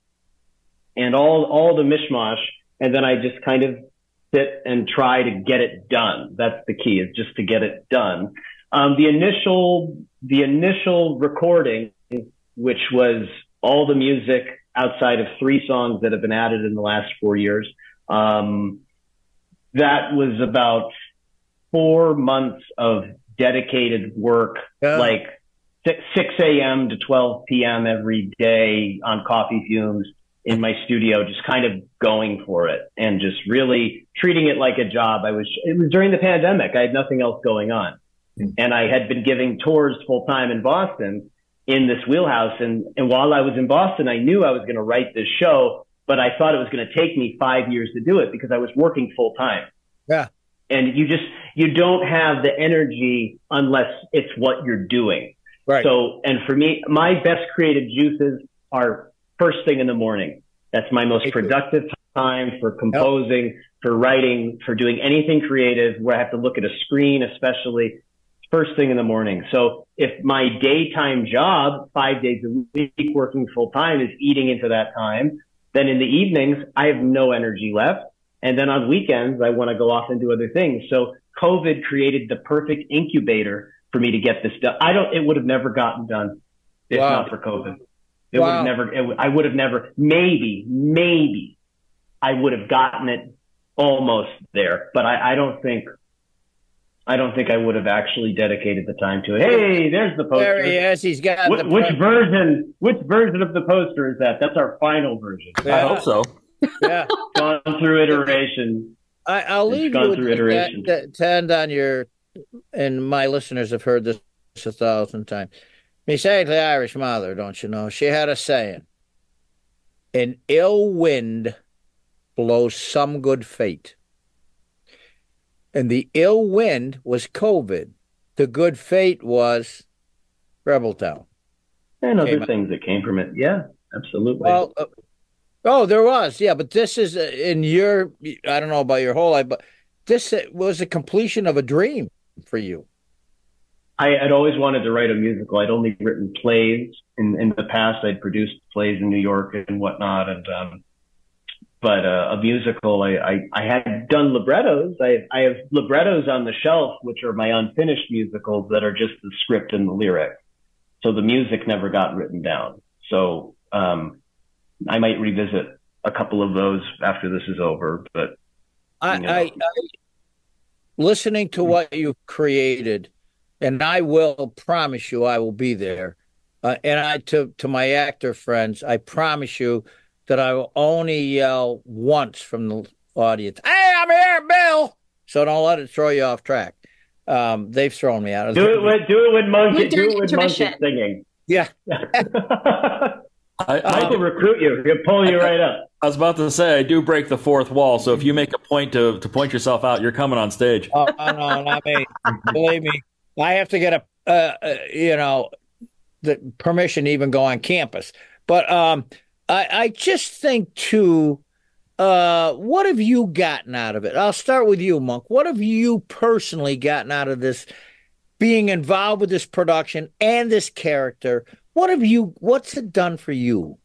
and all, all the mishmash. And then I just kind of sit and try to get it done. That's the key, is just to get it done. Um, the initial, the initial recording, which was all the music outside of three songs that have been added in the last four years, um, that was about four months of dedicated work, yeah. like six a.m. to twelve p.m. every day on coffee fumes in my studio, just kind of going for it and just really treating it like a job. I was, it was during the pandemic. I had nothing else going on. And I had been giving tours full time in Boston in this wheelhouse. And, and while I was in Boston, I knew I was going to write this show, but I thought it was going to take me five years to do it because I was working full time. Yeah. And you just, you don't have the energy unless it's what you're doing. Right. So, and for me, my best creative juices are first thing in the morning. That's my most productive time for composing, yep. for writing, for doing anything creative where I have to look at a screen, especially. First thing in the morning. So if my daytime job, five days a week, working full time, is eating into that time, then in the evenings, I have no energy left. And then on weekends, I want to go off and do other things. So COVID created the perfect incubator for me to get this done. I don't, it would have never gotten done if wow. not for COVID. It wow. would have never, it, I would have never, maybe, maybe I would have gotten it almost there, but I, I don't think, I don't think I would have actually dedicated the time to it. Hey, there's the poster. There he is. He's got Wh- the which version? Which version of the poster is that? That's our final version. Yeah. I hope so. Yeah, gone through iterations. I, I'll leave gone you through with iterations. that, to end on your, and my listeners have heard this a thousand times. Me say the Irish mother, don't you know? She had a saying: "An ill wind blows some good fate." And the ill wind was COVID. The good fate was Rebel Town. And other came things out. That came from it. Yeah, absolutely. Well, uh, oh, there was. Yeah, but this is uh, in your, I don't know about your whole life, but this uh, was a completion of a dream for you. I had always wanted to write a musical. I'd only written plays. In, in the past, I'd produced plays in New York and whatnot. And, um, But uh, a musical, I, I, I had done librettos. I, I have librettos on the shelf, which are my unfinished musicals that are just the script and the lyric. So the music never got written down. So um, I might revisit a couple of those after this is over. But I, you know. I, I listening to what you've created, and I will promise you I will be there. Uh, and I to to my actor friends, I promise you that I will only yell once from the audience, "Hey, I'm here, Bill!" So don't let it throw you off track. Um, they've thrown me out. Do it with do it with monkey. Do it with monkey singing. Yeah. I, I will recruit you. He'll pull you right up. I was about to say I do break the fourth wall. So if you make a point to to point yourself out, you're coming on stage. Oh no, not me. Believe me, I have to get a uh, uh, you know the permission to even go on campus. But um. I, I just think, too, uh, what have you gotten out of it? I'll start with you, Monk. What have you personally gotten out of this, being involved with this production and this character? What have you, what's it done for you?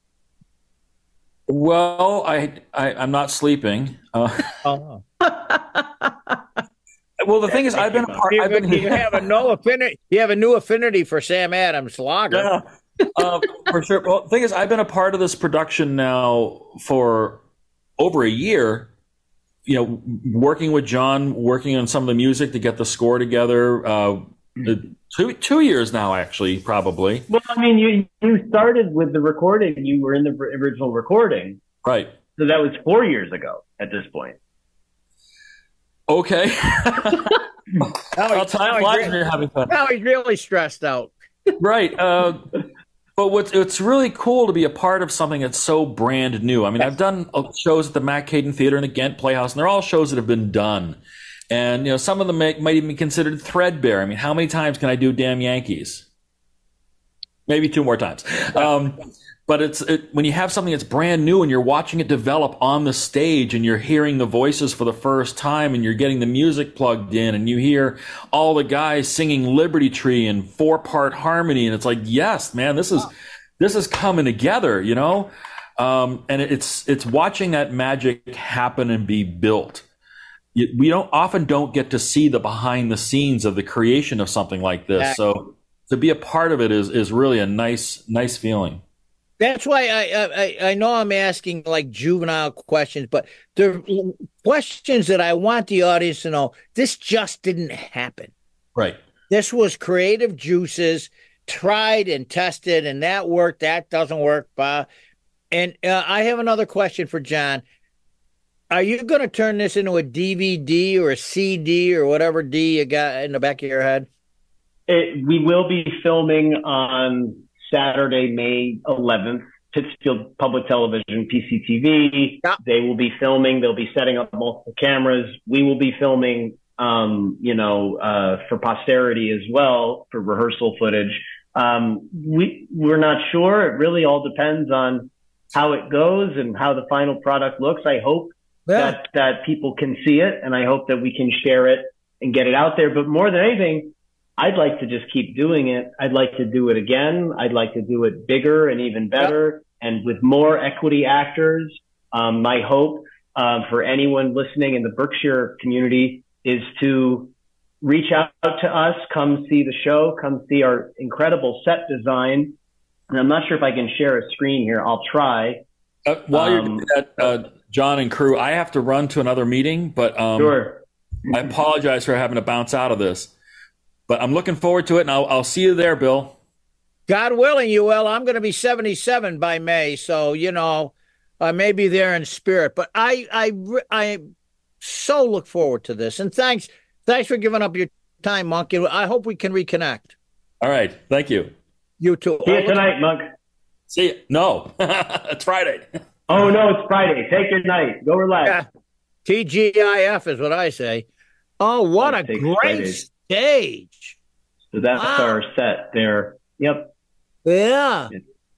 Well, I, I I'm not sleeping. Uh, oh. Well, the thing is, I've been a part. You, I've been, you have a no affinity. You have a new affinity for Sam Adams Lager. Yeah, uh, for sure. Well, the thing is, I've been a part of this production now for over a year. You know, working with John, working on some of the music to get the score together. Uh, two two years now, actually, probably. Well, I mean, you you started with the recording. You were in the original recording, right? So that was four years ago at this point. Okay. Now, he's, now, he's really, you're having fun. Now he's really stressed out. Right. Uh, but what's it's really cool to be a part of something that's so brand new. I mean, I've done shows at the Mac Caden Theater and the Ghent Playhouse, and they're all shows that have been done. And, you know, some of them may, might even be considered threadbare. I mean, how many times can I do Damn Yankees? Maybe two more times. Um, but it's it, when you have something that's brand new and you're watching it develop on the stage and you're hearing the voices for the first time and you're getting the music plugged in and you hear all the guys singing Liberty Tree in four-part harmony, and it's like, yes, man, this is this is coming together, you know? Um, and it's it's watching that magic happen and be built. We don't often don't get to see the behind the scenes of the creation of something like this. Exactly. So to be a part of it is is really a nice nice feeling. That's why I, I I know I'm asking like juvenile questions, but they're questions that I want the audience to know. This just didn't happen. Right. This was creative juices, tried and tested, and that worked. That doesn't work. Bah. And uh, I have another question for John. Are you going to turn this into a D V D or a C D or whatever D you got in the back of your head? It, we will be filming on Saturday, May eleventh, Pittsfield Public Television, P C T V. Yeah. They will be filming. They'll be setting up multiple cameras. We will be filming, um, you know, uh, for posterity as well, for rehearsal footage. Um, we, we're not sure. It really all depends on how it goes and how the final product looks. I hope yeah. that, that people can see it, and I hope that we can share it and get it out there. But more than anything, I'd like to just keep doing it. I'd like to do it again. I'd like to do it bigger and even better, yep. and with more equity actors. Um, my hope uh, for anyone listening in the Berkshire community is to reach out to us, come see the show, come see our incredible set design. And I'm not sure if I can share a screen here. I'll try. Uh, while um, you're doing that, uh, John and crew, I have to run to another meeting, but um, sure. I apologize for having to bounce out of this. But I'm looking forward to it, and I'll, I'll see you there, Bill. God willing, you will. I'm going to be seventy-seven by May, so, you know, I may be there in spirit. But I, I, I so look forward to this. And thanks, thanks for giving up your time, Monk. I hope we can reconnect. All right. Thank you. You too. See you tonight, Monk. See you. No, it's Friday. Oh, no, it's Friday. Take your night. Go relax. Yeah. T G I F is what I say. Oh, what a great Fridays. Stage. So that's wow. our set there. Yep. Yeah.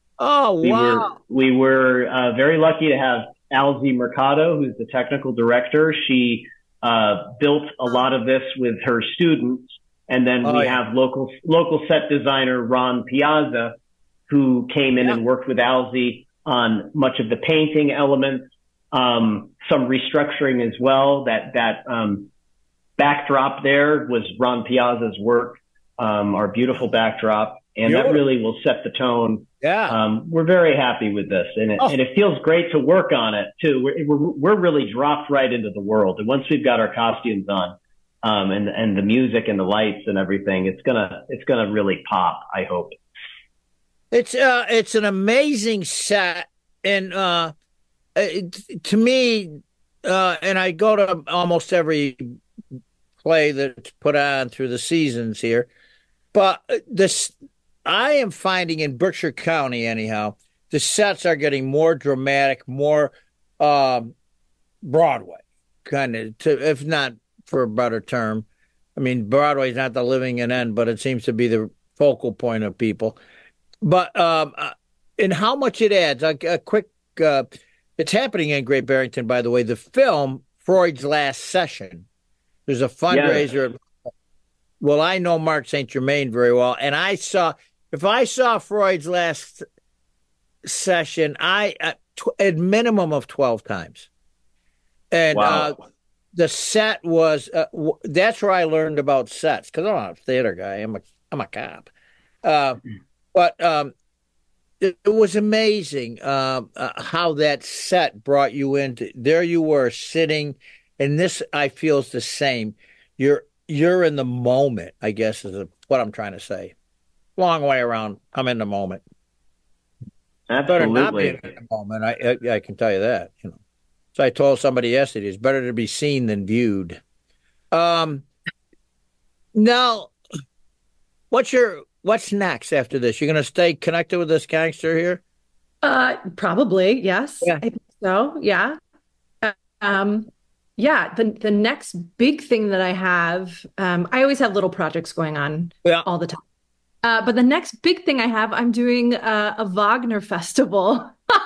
Oh, we wow. Were, we were uh, very lucky to have Alzi Mercado, who's the technical director. She uh, built a lot of this with her students. And then oh, we yeah. have local local set designer Ron Piazza, who came in yeah. and worked with Alzi on much of the painting elements, um, some restructuring as well. That that um, backdrop there was Ron Piazza's work, um, our beautiful backdrop, and beautiful. That really will set the tone. Yeah, um, we're very happy with this, and it, oh. and it feels great to work on it too. We're, we're we're really dropped right into the world, and once we've got our costumes on, um, and and the music and the lights and everything, it's gonna it's gonna really pop. I hope. It's uh, it's an amazing set, and uh, it, to me, uh, and I go to almost every play that's put on through the seasons here, but this I am finding in Berkshire County, anyhow, the sets are getting more dramatic, more um, Broadway kind of, to, if not for a better term. I mean, Broadway's not the living end, but it seems to be the focal point of people. But um, uh, and how much it adds? A, a quick, uh, it's happening in Great Barrington, by the way. The film Freud's Last Session. There's a fundraiser. Yes. Well, I know Mark Saint Germain very well, and I saw if I saw Freud's Last Session, I uh, tw- at minimum of twelve times, and wow. uh, the set was uh, w- that's where I learned about sets because I'm not a theater guy. I'm a I'm a cop, uh, but um, it, it was amazing uh, uh, how that set brought you into. There you were sitting, and this I feel is the same. You're you're in the moment, I guess is what I'm trying to say. Long way around. I'm in the moment. Better not be in the moment. I, I I can tell you that. You know. So I told somebody yesterday, it's better to be seen than viewed. Um. Now, what's your what's next after this? You're going to stay connected with this gangster here? Uh, probably yes. Yeah. I think so. Yeah. Um. Yeah. The the next big thing that I have, um, I always have little projects going on yeah. all the time. Uh, but the next big thing I have, I'm doing uh, a Wagner festival.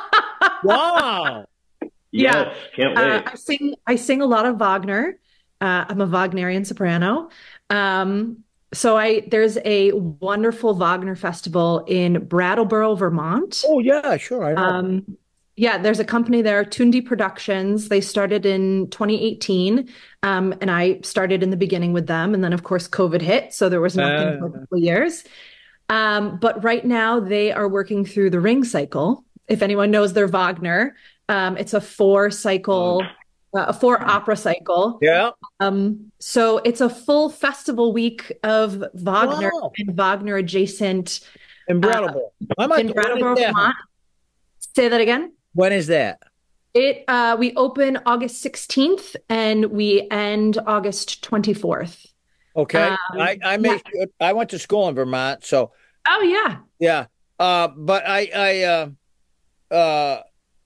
Wow! Yeah, yes, can't wait. Uh, I sing. I sing a lot of Wagner. Uh, I'm a Wagnerian soprano. Um, so I there's a wonderful Wagner festival in Brattleboro, Vermont. Oh yeah, sure. I know. Um, yeah, there's a company there, Tundi Productions. They started in twenty eighteen, um, and I started in the beginning with them. And then, of course, COVID hit, so there was nothing uh, for a couple of years. Um, but right now, they are working through the Ring Cycle. If anyone knows their Wagner, um, it's a four cycle, uh, a four opera cycle. Yeah. Um, so it's a full festival week of Wagner wow. and Wagner adjacent. In Brattleboro. Uh, in Brattleboro, Vermont. Say that again. When is that? It uh, we open August sixteenth and we end August twenty-fourth. Okay, um, I I made yeah. I went to school in Vermont, so oh yeah, yeah. Uh, but I I uh, uh,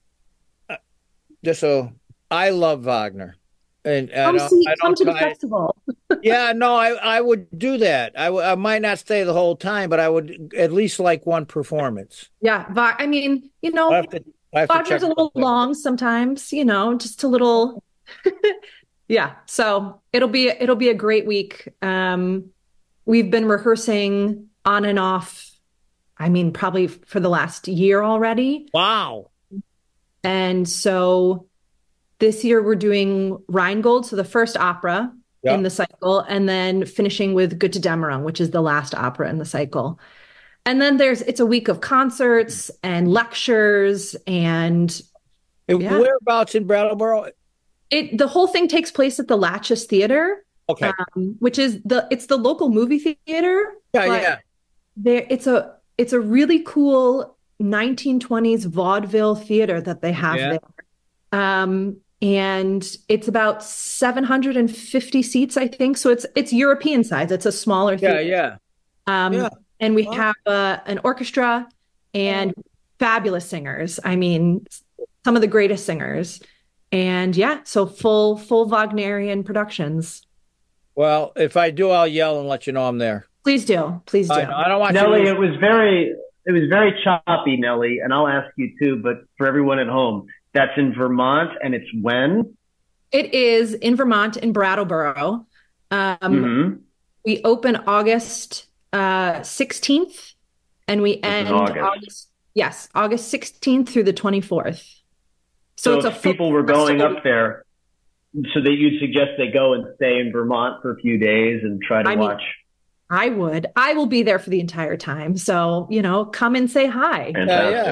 just so I love Wagner, and come I don't, see, I don't come to the I, festival. yeah, no, I I would do that. I, w- I might not stay the whole time, but I would at least like one performance. Yeah, I mean, you know, Wagner's a little long sometimes. You know, just a little. Yeah, so it'll be it'll be a great week. Um, we've been rehearsing on and off. I mean, probably for the last year already. Wow! And so this year we're doing Rheingold, so the first opera yep. in the cycle, and then finishing with Götterdämmerung, which is the last opera in the cycle. And then there's it's a week of concerts and lectures and yeah. Whereabouts in Brattleboro? It the whole thing takes place at the Latches Theater, okay, um, which is the it's the local movie theater. Yeah, yeah. There, it's a it's a really cool nineteen twenties vaudeville theater that they have yeah. there, um, and it's about seven hundred fifty seats, I think. So it's it's European size. It's a smaller theater. Yeah, yeah. Um, yeah. And we wow. have uh, an orchestra and oh. fabulous singers. I mean, some of the greatest singers. And yeah, so full full Wagnerian productions. Well, if I do, I'll yell and let you know I'm there. Please do, please do. I, I don't want Nellie. to... It was very it was very choppy, Nellie, and I'll ask you too. But for everyone at home, that's in Vermont, and it's when? It is in Vermont in Brattleboro. Um, mm-hmm. We open August uh, sixteenth, and we this end August. August. Yes, August sixteenth through the twenty-fourth. So, so it's if a people were going up there, so that you'd suggest they go and stay in Vermont for a few days and try to I watch. Mean, I would. I will be there for the entire time. So, you know, come and say hi. Uh, yeah.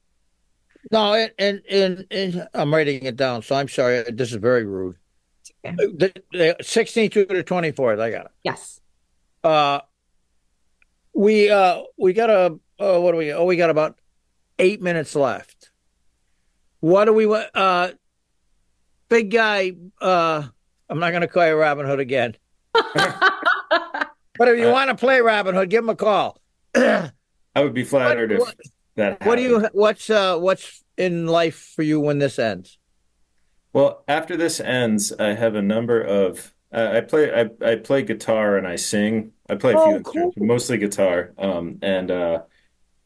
No, and, and, and, and I'm writing it down, so I'm sorry. This is very rude. Okay. The, the sixteenth through the twenty-fourth, I got it. Yes. Uh, we uh we got a uh, what do we? Oh, we got about eight minutes left. What do we want? Uh, big guy, uh, I'm not going to call you Robin Hood again. But if you uh, want to play Robin Hood, give him a call. I would be flattered what, if what, that happened. What do you, what's, uh, what's in life for you when this ends? Well, after this ends, I have a number of, uh, I play, I, I play guitar and I sing. I play a oh, few cool. instruments, mostly guitar. Um, and, uh,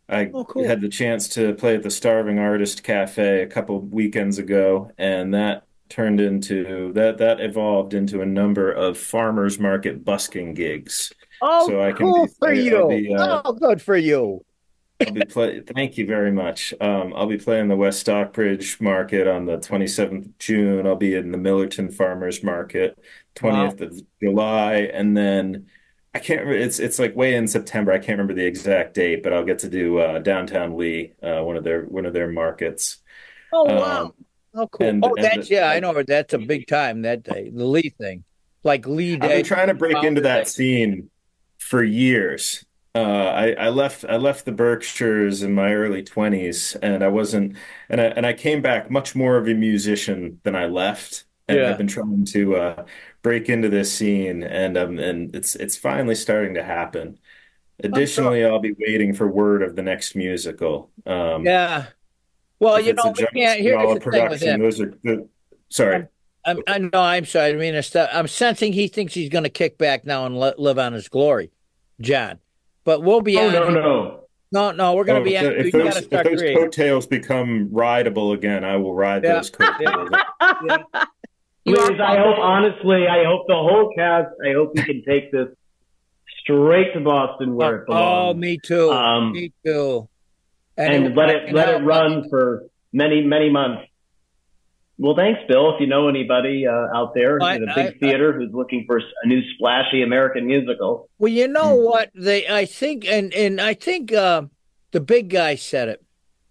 I Oh, cool. had the chance to play at the Starving Artist Cafe a couple weekends ago, and that turned into that that evolved into a number of farmers market busking gigs. Oh, So I can cool be for I, I'll you. be uh, Oh, good for you. I'll be play. Thank you very much. Um, I'll be playing the West Stockbridge Market on the twenty-seventh of June. I'll be in the Millerton Farmers Market Wow. twentieth of July, and then I can't remember. It's it's like way in September. I can't remember the exact date, but I'll get to do uh, downtown Lee, uh, one of their one of their markets. Oh, wow. Um, Oh, cool. and Oh, and that's, yeah, I I, know. That's a big time that day. The Lee thing. Like Lee I've been Day, trying to break into Founder Day. that scene for years. Uh, I, I left I left the Berkshires in my early twenties, and I wasn't and I and I came back much more of a musician than I left, and I've Yeah. been trying to uh, break into this scene, and um and it's it's finally starting to happen. Oh, good. Additionally, I'll be waiting for word of the next musical. Um, Yeah. Well, if you it's a know, we John can't. Here's Scala the thing with production, him. those are good. Sorry. I'm, I'm, I know. I'm sorry. I mean, it's, uh, I'm sensing he thinks he's going to kick back now and let, live on his glory, John. But we'll be Oh, on. no, no. No, no, we're going Oh, to be if, on. the, if You got those to if start those creating. coattails become rideable again, I will ride Yeah. those coattails. Yeah. You are Please, I hope, honestly, I hope the whole cast, I hope we can take this straight to Boston where it Oh, belongs. me too. Um, Me too. and let it let it run for many, many months. Well, thanks, Bill. If you know anybody uh, out there I- in a I- big theater who's looking for a new splashy American musical, Well, you know Hmm. what they? I think, and and I think uh, the big guy said it.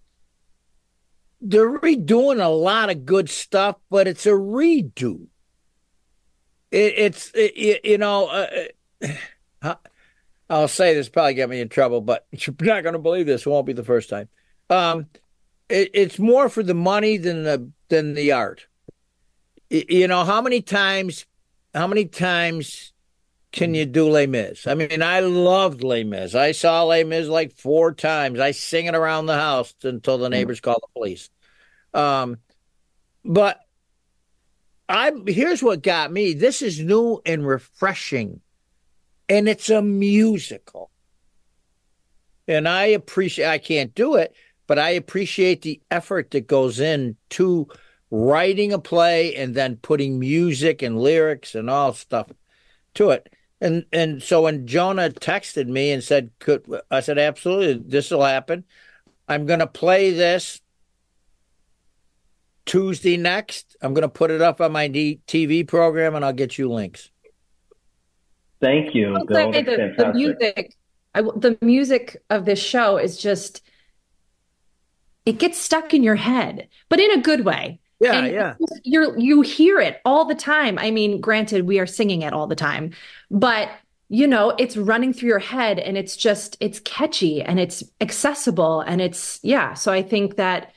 They're redoing a lot of good stuff, but it's a redo. It, it's it, you know, uh, I'll say this probably get me in trouble, but you're not going to believe this. It won't be the first time. Um, it, it's more for the money than the than the art. Y- You know, how many times? How many times? Can you do Les Mis? I mean, I loved Les Mis. I saw Les Mis like four times. I sing it around the house until the neighbors call the police. Um, but I here's what got me. This is new and refreshing, and it's a musical. And I appreciate. I can't do it, but I appreciate the effort that goes into writing a play and then putting music and lyrics and all stuff to it. And and so when Jonah texted me and said, "Could," I said, "Absolutely, this will happen. I'm going to play this Tuesday next. I'm going to put it up on my D- T V program, and I'll get you links." thank you, I'll Bill. say That's the, the fantastic. music, I, the music of this show is just, it gets stuck in your head, but in a good way. Yeah, And yeah. You're, you hear it all the time. I mean, granted, we are singing it all the time, but you know, it's running through your head and it's just, it's catchy and it's accessible and it's, yeah. So I think that,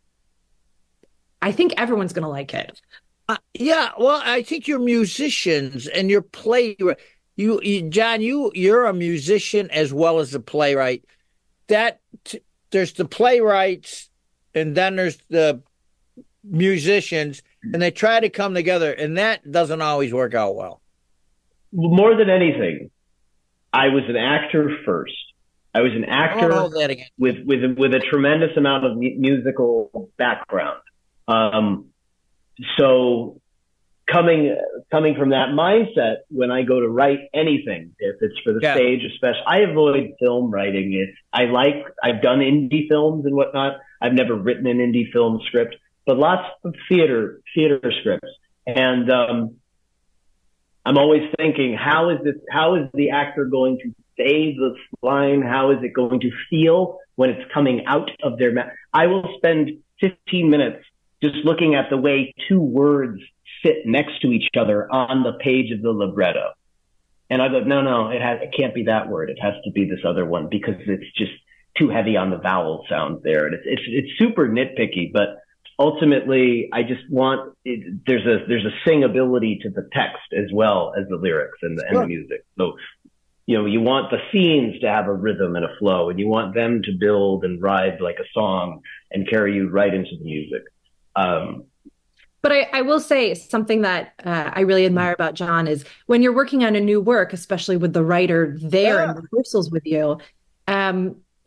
I think everyone's going to like it. Uh, yeah, well, I think you're musicians and you're play. You, you, John, you you're a musician as well as a playwright. That t- there's the playwrights, and then there's the musicians, and they try to come together, and that doesn't always work out well. More than anything, I was an actor first. I was an I actor don't know that again. with with with a tremendous amount of mu- musical background. Um, so coming coming from that mindset, when I go to write anything, if it's for the Yeah. stage, especially, I avoid film writing. It's I like I've done indie films and whatnot. I've never written an indie film script, but lots of theater theater scripts, and um, I'm always thinking, how is this? How is the actor going to say this line? How is it going to feel when it's coming out of their mouth? I will spend fifteen minutes just looking at the way two words sit next to each other on the page of the libretto, and I go, no, no, it has, it can't be that word. It has to be this other one because it's just too heavy on the vowel sound there, and it's it's it's super nitpicky, but ultimately, I just want it, there's a there's a singability to the text as well as the lyrics and the, and the music. So, you know, you want the scenes to have a rhythm and a flow, and you want them to build and ride like a song and carry you right into the music. Um, But I, I will say something that uh, I really admire about John is when you're working on a new work, especially with the writer there Yeah. in rehearsals with you, um,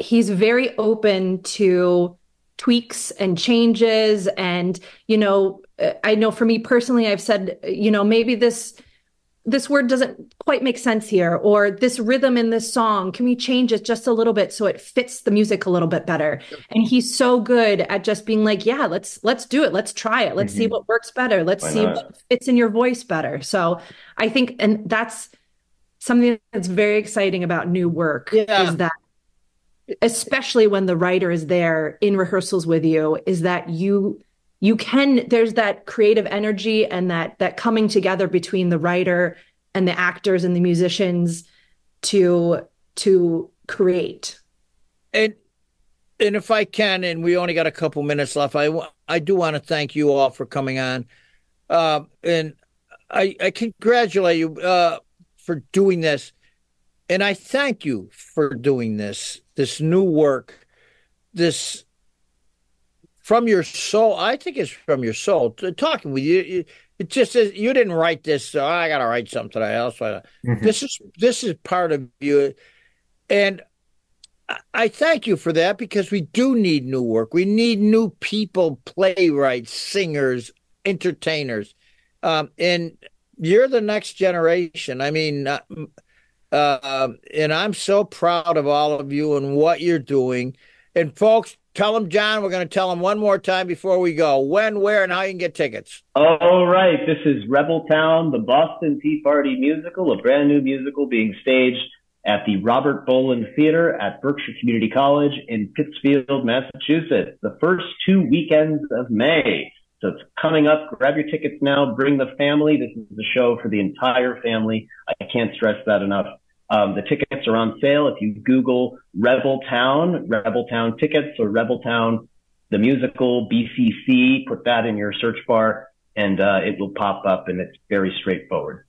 he's very open to tweaks and changes. And, you know, I know for me personally, I've said, you know, maybe this this word doesn't quite make sense here, or this rhythm in this song, can we change it just a little bit so it fits the music a little bit better? And he's so good at just being like, yeah, let's let's do it. Let's try it. Let's mm-hmm. see what works better. Let's Why see not? What fits in your voice better. So I think, and that's something that's very exciting about new work yeah. is that, especially when the writer is there in rehearsals with you, is that you you can, there's that creative energy and that that coming together between the writer and the actors and the musicians to to create. And and if I can, and we only got a couple minutes left, I I do want to thank you all for coming on, uh, and I I congratulate you uh, for doing this, and I thank you for doing this this new work, this. From your soul, I think it's from your soul. Talking with you, it just is. You didn't write this. So I got to write something today else. Mm-hmm. This is this is part of you, and I thank you for that because we do need new work. We need new people, playwrights, singers, entertainers, um, and you're the next generation. I mean, uh, uh, and I'm so proud of all of you and what you're doing. And folks, tell them, John, we're going to tell them one more time before we go, when, where, and how you can get tickets. All right. This is Rebel Town, the Boston Tea Party musical, a brand new musical being staged at the Robert Boland Theater at Berkshire Community College in Pittsfield, Massachusetts, the first two weekends of May. So it's coming up. Grab your tickets now. Bring the family. This is the show for the entire family. I can't stress that enough. Um, the tickets are on sale. If you Google Rebel Town, Rebel Town tickets, or Rebel Town, the musical, B C C, put that in your search bar, and uh, it will pop up, and it's very straightforward.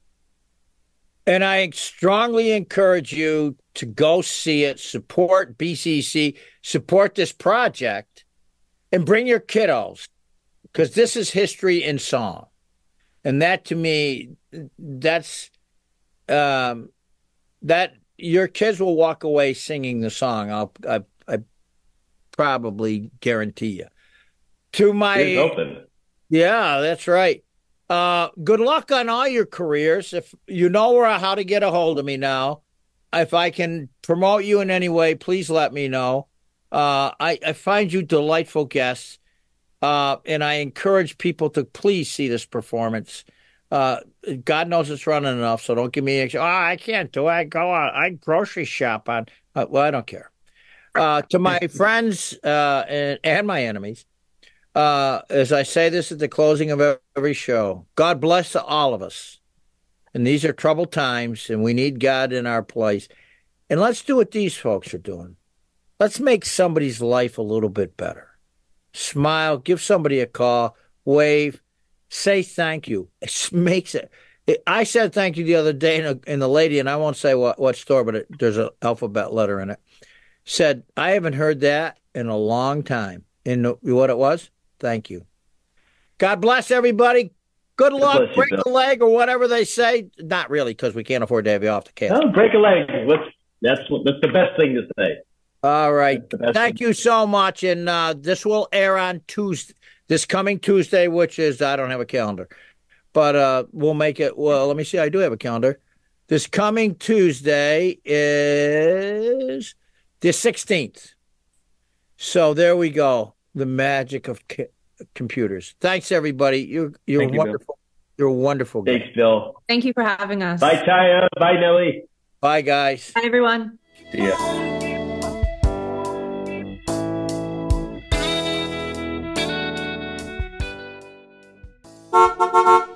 And I strongly encourage you to go see it, support B C C, support this project, and bring your kiddos, because this is history in song. And that, to me, that's... Um, that your kids will walk away singing the song. I'll, I, I probably guarantee you. To my, it's open. Yeah, that's right. Uh, good luck on all your careers. If you know where how to get a hold of me now, if I can promote you in any way, please let me know. Uh, I, I find you delightful guests, uh, and I encourage people to please see this performance. Uh, God knows it's running enough, so don't give me, oh, I can't do it. I go out, I grocery shop on, uh, well, I don't care. Uh, to my friends uh, and, and my enemies, uh, as I say this at the closing of every show, God bless all of us. And these are troubled times, and we need God in our place. And let's do what these folks are doing. Let's make somebody's life a little bit better. Smile, give somebody a call, wave, say thank you. It makes it. it I said thank you the other day, and, a, and the lady, and I won't say what, what store, but it, there's an alphabet letter in it, said, I haven't heard that in a long time. And what it was? Thank you. God bless everybody. Good luck. Bless break you, a leg or whatever they say. Not really, because we can't afford to have you off the cast. No, break a leg. What's, that's, that's the best thing to say. All right. Thank thing. you so much. And uh, this will air on Tuesday. This coming Tuesday, which is, I don't have a calendar, but uh, we'll make it, well, let me see, I do have a calendar. This coming Tuesday is the sixteenth. So there we go, the magic of ca- computers. Thanks, everybody. You're, you're Thank wonderful. You, you're a wonderful guy. Thanks, Bill. Thank you for having us. Bye, Taya. Bye, Nellie. Bye, guys. Bye, everyone. See ya. Thank you.